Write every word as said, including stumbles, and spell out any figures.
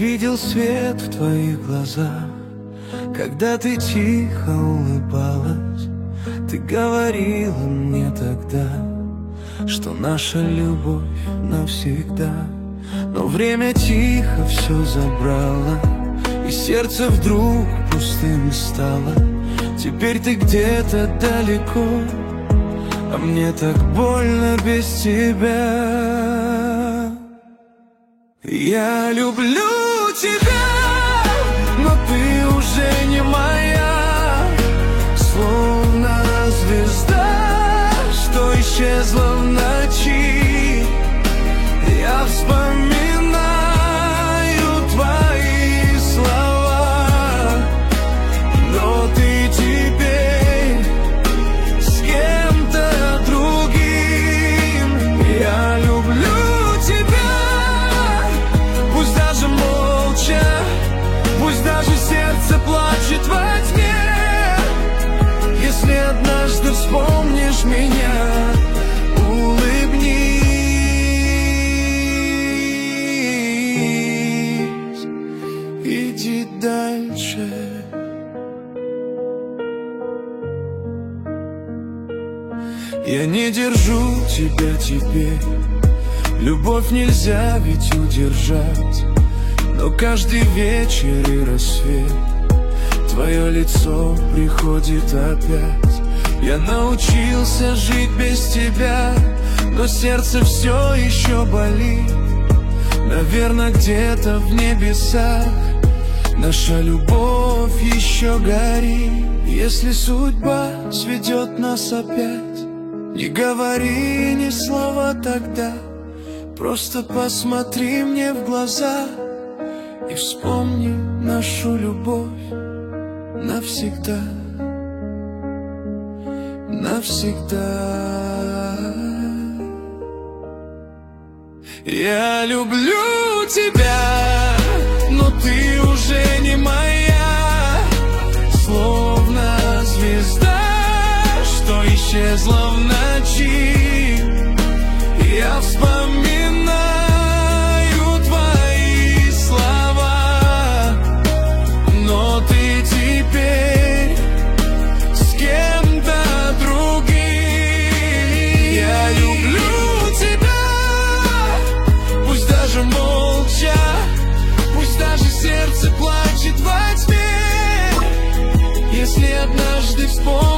видел свет в твоих глазах, когда ты тихо улыбалась. Ты говорила мне тогда, что наша любовь навсегда. Но время тихо все забрало, и сердце вдруг пустым стало. Теперь ты где-то далеко, а мне так больно без тебя. Я люблю тебя, но ты уже не моя, словно звезда, что исчезла в ночи. Я вспоминаю твои слова, но ты теперь с кем-то другим. Я люблю тебя, пусть даже молча, пусть даже сердце плачет во тьме. Если однажды вспомнишь меня, улыбнись. Иди дальше. Я не держу тебя теперь, любовь нельзя ведь удержать. Но каждый вечер и рассвет твое лицо приходит опять. Я научился жить без тебя, но сердце все еще болит. Наверное, где-то в небесах наша любовь еще горит. Если судьба сведет нас опять, не говори ни слова тогда, просто посмотри мне в глаза и вспомни нашу любовь навсегда, навсегда. Я люблю тебя, но ты уже не моя, словно звезда, что исчезла в ночи. Я вспоминаю твои слова, но ты теперь с кем-то другим. Я люблю тебя, пусть даже молча, пусть даже сердце плачет во тьме. Если однажды вспомнишь